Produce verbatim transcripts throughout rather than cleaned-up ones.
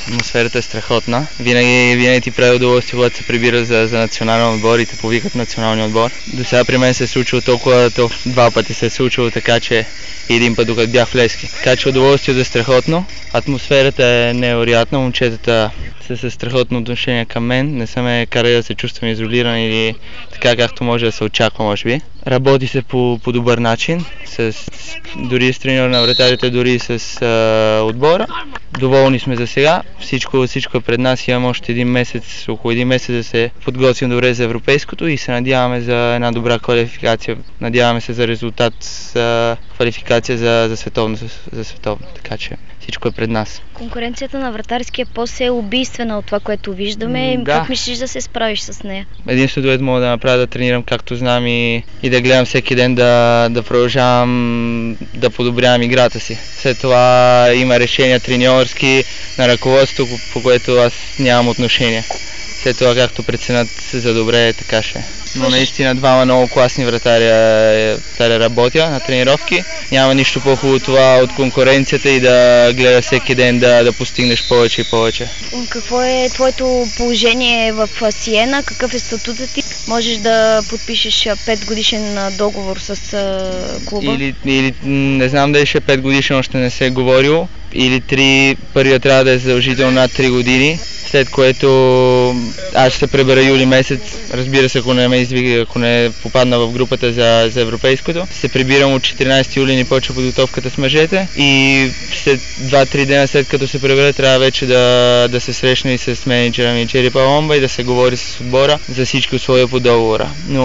Атмосферата е страхотна. Винаги, винаги ти прави удоволствие, когато се прибира за, за национален отбор и те повикат националния отбор. До сега при мен се е случило толкова, толкова два пъти се е случило, така че един път докато бях в Левски. Така че удоволствието е страхотно. Атмосферата е невероятна, момчетата са със страхотно отношение към мен. Не са ме карали да се чувствам изолиран или така както може да се очаква, може би. Работи се по, по добър начин, с, дори с треньор на вратарите, дори с а, отбора. Доволни сме за сега. Всичко, всичко е пред нас. Имаме още един месец, около един месец да се подготвим добре за европейското и се надяваме за една добра квалификация. Надяваме се за резултат, за квалификация за, за световно. За световно. Така че всичко е пред нас. Конкуренцията на вратарския пост е убийствена от това, което виждаме. Да. Как мислиш да се справиш с нея? Единственото, което мога да направя, да тренирам както знам и, и да гледам всеки ден да, да продължавам да подобрявам играта си. След това има решения треньорски на ръководството, по което аз нямам отношение. След това както преценят за добре, така ще. Но наистина двама много класни вратаря работя на тренировки. Няма нищо по-хубаво това от конкуренцията и да гледаш всеки ден да, да постигнеш повече и повече. Какво е твоето положение в Сиена? Какъв е статутът ти? Можеш да подпишеш пет годишен договор с клуба? Или, или не знам дали ще пет годишен, още не се е говорило. Или три, първият трябва да е задължително над три години. След което аз ще се пребера юли месец, разбира се, ако не ме извика, ако не попадна в групата за, за европейското. Се прибирам от четиринайсети юли, ни почва подготовката с мъжете и след два-три дена след като се пребера трябва вече да, да се срещна и с менеджера ми Джери Паломба и да се говори с отбора за всички условия по договора. Но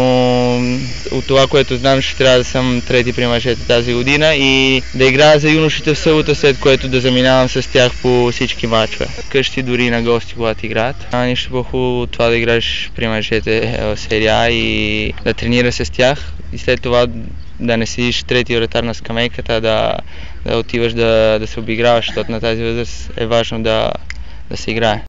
от това, което знам, ще трябва да съм трети при мъжете тази година и да играя за юношите в събота, след което да заминавам с тях по всички мачове. Къщи дори на гости, когато играят. Няма нищо по-хубаво от това да играеш при мъжете в серия А и да тренираш с тях и след това да не седиш трети вратар на скамейката, да, да отиваш да, да се обиграваш, защото на тази възраст е важно да, да се играе.